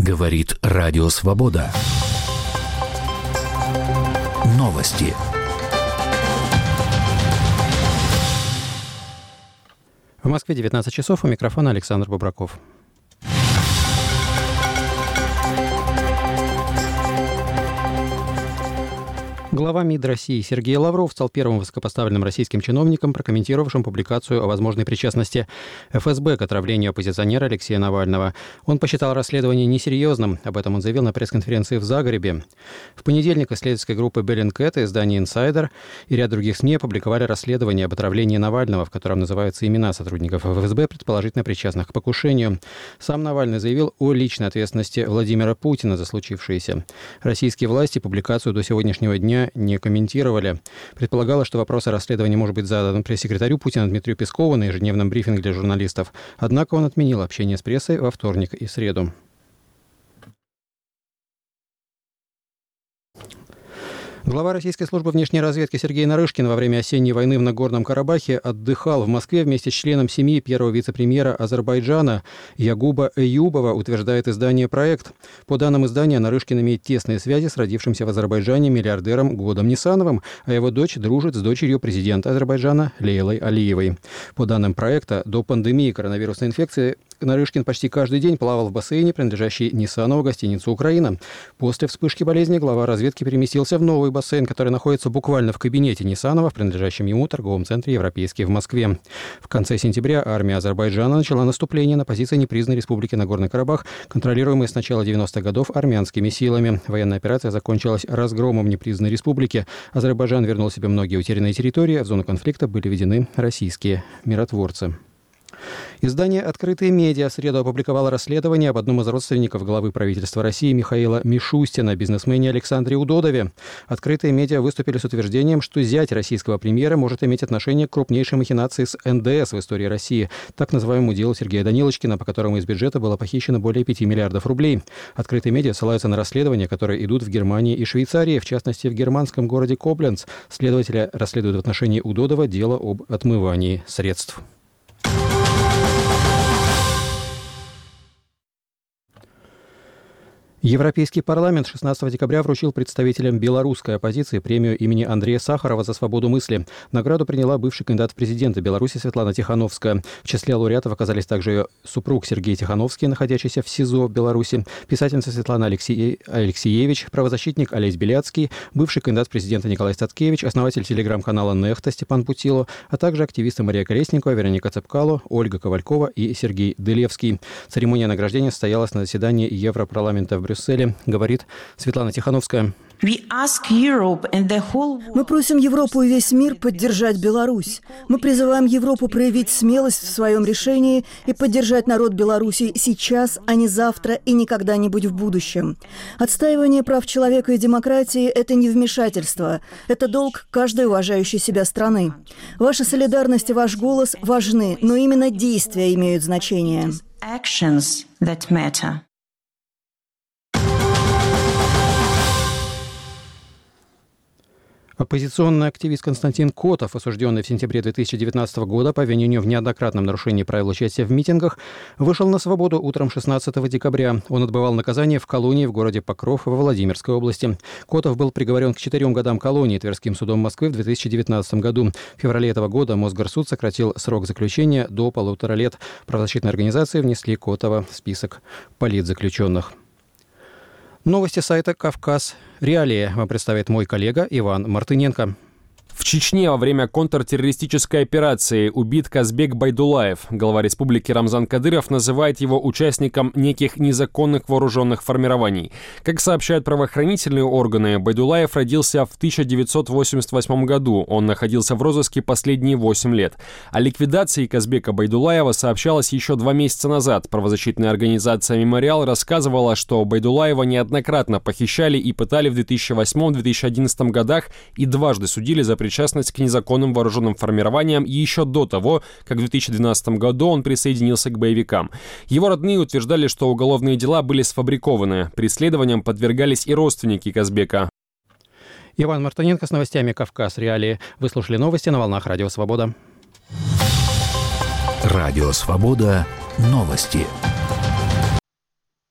Говорит Радио Свобода. Новости. В Москве 19 часов. У микрофона Александр Бобраков. Глава МИД России Сергей Лавров стал первым высокопоставленным российским чиновником, прокомментировавшим публикацию о возможной причастности ФСБ к отравлению оппозиционера Алексея Навального. Он посчитал расследование несерьезным. Об этом он заявил на пресс-конференции в Загребе. В понедельник исследовательской группы Bellingcat и издание «Инсайдер» и ряд других СМИ опубликовали расследование об отравлении Навального, в котором называются имена сотрудников ФСБ, предположительно причастных к покушению. Сам Навальный заявил о личной ответственности Владимира Путина за случившееся. Российские власти публикацию до сегодняшнего дня не комментировали. Предполагалось, что вопрос о расследовании может быть задан пресс-секретарю Путина Дмитрию Пескову на ежедневном брифинге для журналистов. Однако он отменил общение с прессой во вторник и среду. Глава российской службы внешней разведки Сергей Нарышкин во время осенней войны в Нагорном Карабахе отдыхал в Москве вместе с членом семьи первого вице-премьера Азербайджана Ягуба Эюбова, утверждает издание «Проект». По данным издания, Нарышкин имеет тесные связи с родившимся в Азербайджане миллиардером Годом Нисановым, а его дочь дружит с дочерью президента Азербайджана Лейлой Алиевой. По данным «Проекта», до пандемии коронавирусной инфекции Нарышкин почти каждый день плавал в бассейне, принадлежащей Нисанову гостинице «Украина». После вспышки болезни глава разведки переместился в новый бассейн, который находится буквально в кабинете Нисанова в принадлежащем ему торговом центре «Европейский» в Москве. В конце сентября армия Азербайджана начала наступление на позиции непризнанной республики Нагорный Карабах, контролируемой с начала 90-х годов армянскими силами. Военная операция закончилась разгромом непризнанной республики. Азербайджан вернул себе многие утерянные территории, а в зону конфликта были введены российские миротворцы. Издание «Открытые медиа» в среду опубликовало расследование об одном из родственников главы правительства России Михаила Мишустина, бизнесмене Александре Удодове. «Открытые медиа» выступили с утверждением, что зять российского премьера может иметь отношение к крупнейшей махинации с НДС в истории России, так называемому делу Сергея Данилочкина, по которому из бюджета было похищено более 5 миллиардов рублей. «Открытые медиа» ссылаются на расследования, которые идут в Германии и Швейцарии, в частности, в германском городе Кобленц. Следователи расследуют в отношении Удодова дело об отмывании средств. Европейский парламент 16 декабря вручил представителям белорусской оппозиции премию имени Андрея Сахарова за свободу мысли. Награду приняла бывший кандидат в президенты Беларуси Светлана Тихановская. В числе лауреатов оказались также ее супруг Сергей Тихановский, находящийся в СИЗО в Беларуси, писательница Светлана Алексеевич, правозащитник Олесь Беляцкий, бывший кандидат в президенты Николай Статкевич, основатель телеграм-канала «Нехта» Степан Путило, а также активисты Мария Колесникова, Вероника Цепкало, Ольга Ковалькова и Сергей Дылевский. Церемония награждения состоялась на заседании Европарламента в Брюсселе, говорит Светлана Тихановская. Мы просим Европу и весь мир поддержать Беларусь. Мы призываем Европу проявить смелость в своем решении и поддержать народ Беларуси сейчас, а не завтра и не когда-нибудь в будущем. Отстаивание прав человека и демократии – это не вмешательство. Это долг каждой уважающей себя страны. Ваша солидарность и ваш голос важны, но именно действия имеют значение. Оппозиционный активист Константин Котов, осужденный в сентябре 2019 года по обвинению в неоднократном нарушении правил участия в митингах, вышел на свободу утром 16 декабря. Он отбывал наказание в колонии в городе Покров во Владимирской области. Котов был приговорен к 4 годам колонии Тверским судом Москвы в 2019 году. В феврале этого года Мосгорсуд сократил срок заключения до 1,5 лет. Правозащитные организации внесли Котова в список политзаключенных. Новости сайта «Кавказ Реалии» вам представит мой коллега Иван Мартыненко. В Чечне во время контртеррористической операции убит Казбек Байдулаев. Глава республики Рамзан Кадыров называет его участником неких незаконных вооруженных формирований. Как сообщают правоохранительные органы, Байдулаев родился в 1988 году. Он находился в розыске последние 8 лет. О ликвидации Казбека Байдулаева сообщалось еще 2 месяца назад. Правозащитная организация «Мемориал» рассказывала, что Байдулаева неоднократно похищали и пытали в 2008-2011 годах и дважды судили за причастность к незаконным вооруженным формированиям еще до того, как в 2012 году он присоединился к боевикам. Его родные утверждали, что уголовные дела были сфабрикованы. Преследованиям подвергались и родственники Казбека. Иван Мартыненко с новостями «Кавказ Реалии». Вы слушали новости на волнах Радио Свобода. Радио Свобода. Новости.